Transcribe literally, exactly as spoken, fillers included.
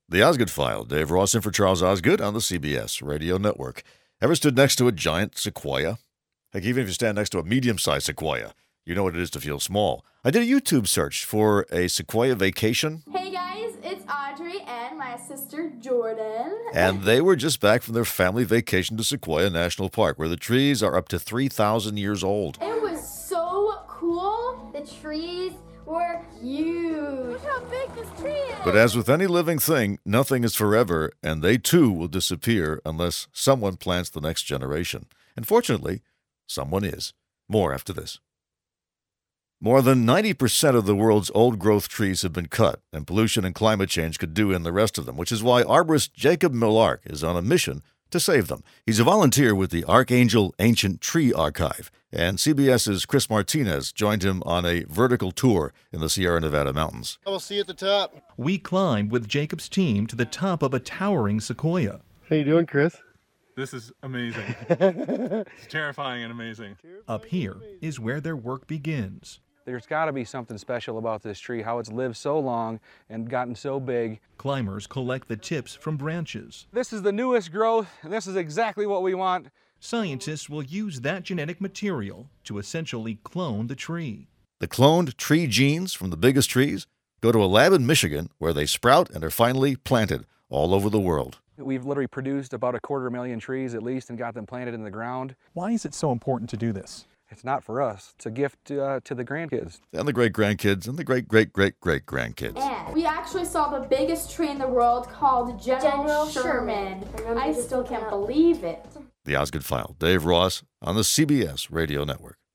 The Osgood File. Dave Ross in for Charles Osgood on the C B S Radio Network. Ever stood next to a giant sequoia? Heck, even if you stand next to a medium-sized sequoia, you know what it is to feel small. I did a YouTube search for a sequoia vacation. Hey guys, it's Audrey and my sister Jordan. And they were just back from their family vacation to Sequoia National Park, where the trees are up to three thousand years old. It was so cool. The trees were huge. Look how big this tree is. But as with any living thing, nothing is forever, and they too will disappear unless someone plants the next generation. And fortunately, someone is. More after this. More than ninety percent of the world's old-growth trees have been cut, and pollution and climate change could do in the rest of them, which is why arborist Jacob Millark is on a mission to save them. He's a volunteer with the Archangel Ancient Tree Archive, and CBS's Chris Martinez joined him on a vertical tour in the Sierra Nevada mountains. I will see you at the top. We climbed with Jacob's team to the top of a towering sequoia. How you doing, Chris? This is amazing. It's terrifying and amazing. Up here is where their work begins. There's got to be something special about this tree, how it's lived so long and gotten so big. Climbers collect the tips from branches. This is the newest growth, and this is exactly what we want. Scientists will use that genetic material to essentially clone the tree. The cloned tree genes from the biggest trees go to a lab in Michigan where they sprout and are finally planted all over the world. We've literally produced about a quarter million trees at least and got them planted in the ground. Why is it so important to do this? It's not for us. It's a gift uh, to the grandkids. And the great-grandkids and the great-great-great-great-grandkids. And we actually saw the biggest tree in the world called General, General Sherman. Sherman. I still can't believe it. The Osgood File. Dave Ross on the C B S Radio Network.